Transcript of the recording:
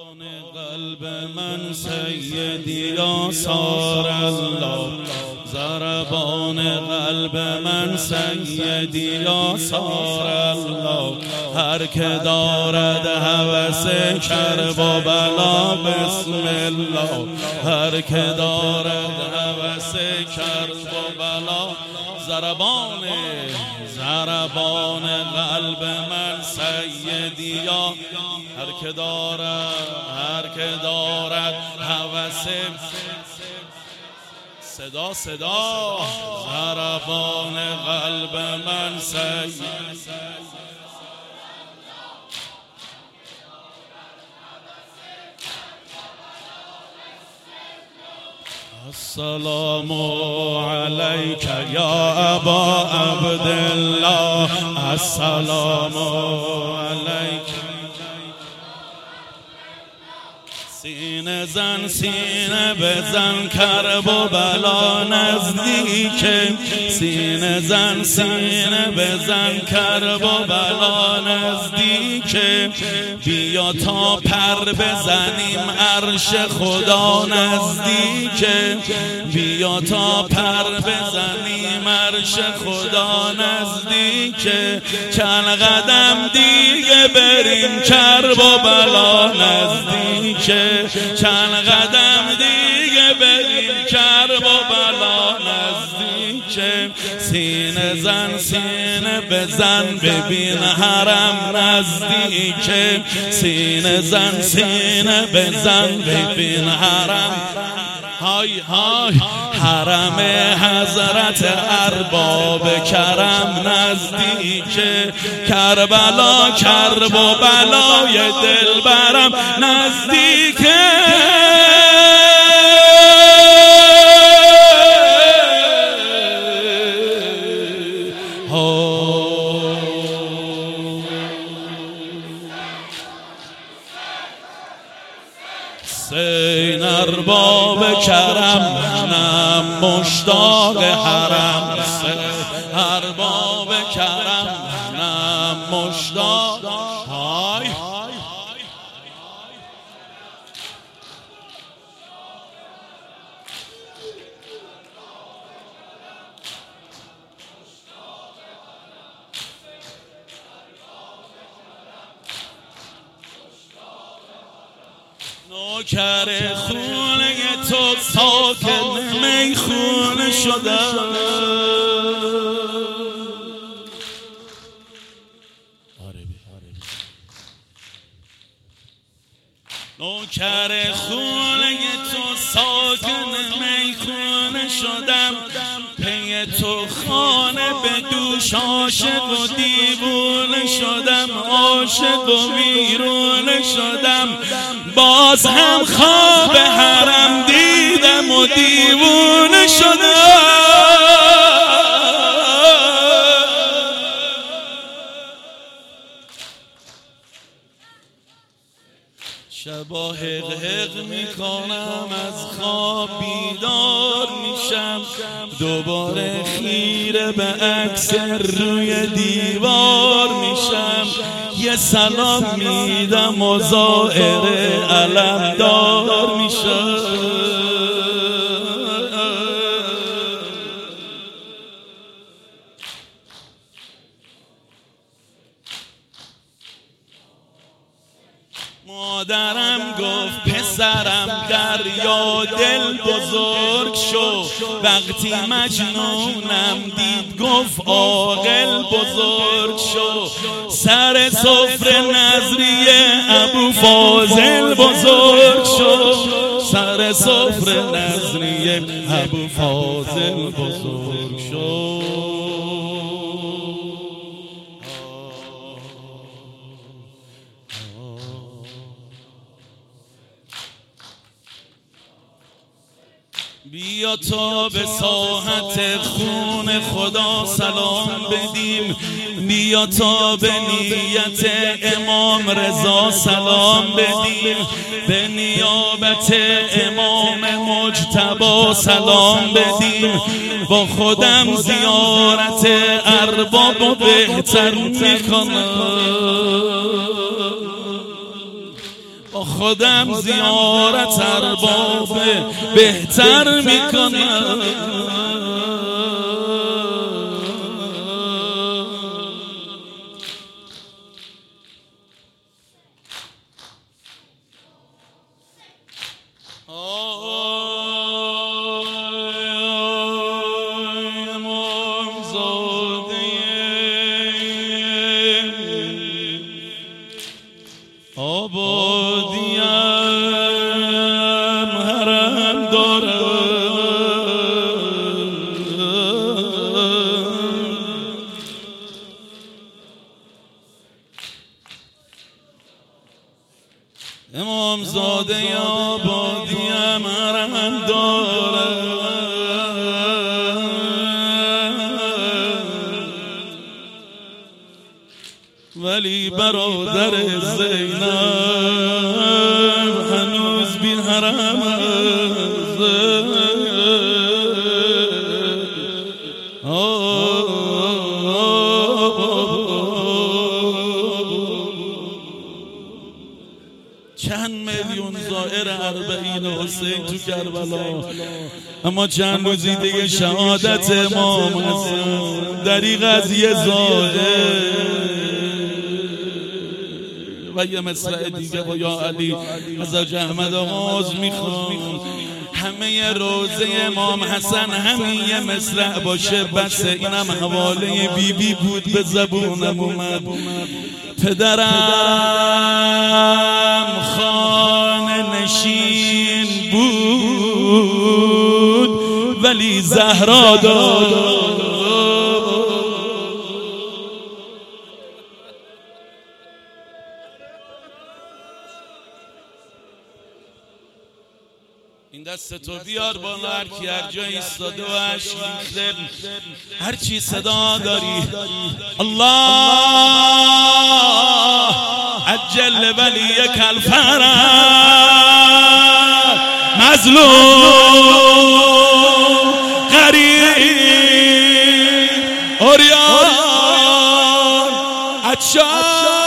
قلب من سیدی آثار الله، ضربان قلب من سیدی آثار الله. هر که دارد هوس کرب و بلا بسم الله، هر که دارد هوس کرب و بلا. ضربان قلب من سیدی یا هر که دارد هوس صدا ضربان قلب من سیدی. السلام علیک یا ابا عبدالله، السلام علیک. سینه زن سینه بزن کرب و بلا نزدیکه، سینه زن سینه بزن کرب و بلا نزدیکه. بیا تا پر بزنیم عرش خدا نزدیکه، بیا تا پر بزنیم عرش خدا نزدیکه. چند قدم دیگه بریم کرب و بلا نزدیکه، چند قدم دیگه بریم کرب و بلا نزدیکه. سینه زن سینه بزن ببین حرم نزدیکه، سینه زن سینه بزن ببین حرم. های های حرم حضرت ارباب کرم نزدیکه، کربلا کرب و بلای دلبرم نزدیکه. حسین ارباب کرم منم مشتاق حرم، ارباب کرم منم مشتاق. های نوکر خونه تو ساکن میخونه شدم. نوکر خونه تو ساکن میخونه شدم، پی تو خانه به دوش عاشق و دیوونه شدم، عاشق و ویرونه شدم. باز هم خواب حرم دیدم و دیوونه شدم. شبا حق حق میکنم از خواب بیدار میشم، دوباره خیره به عکس روی دیوار میشم. یه سلام میدم و ظاهر علمدار میشم. مادرم گفت پسرم دریا دل بزرگ شو، وقتی مجنونم دید گفت عاقل بزرگ شو. سر سفره نظریه ابو فاضل بزرگ شو، سر سفره نظریه ابو فاضل بزرگ شو. بیا تا به ساحت خون خدا سلام بدیم، بیا تا به نیت امام رضا سلام بدیم، به نیابت امام مجتبی سلام بدیم. با خودم زیارت ارباب بهتر میکنم، با خودم زیارت ارباب بهتر میکنم. آبادیم حرم دارم، امام زاده آبادیم حرم دارم، ولی برادر زینب هنوز بی حرم است. چند میلیون زائر اربعین حسین تو کربلا، اما چند روزی دیگه شهادت امام حسن. دریغ از یه زائر و یه مصرع دیگه با یا علی از حاج احمد آغاز میخوام همه روزه امام حسن همین یه مصرع باشه بسه. اینم حواله بیبی بود به زبونم اومد. پدرم خانه نشین بود ولی زهرا داد. این دست تو بیار بالا، هر کی هر جای ایستاده و عشق ریخته، هر چی صدا داری. الله عجل ولیک الفرج، مظلوم غریب عریان عطشان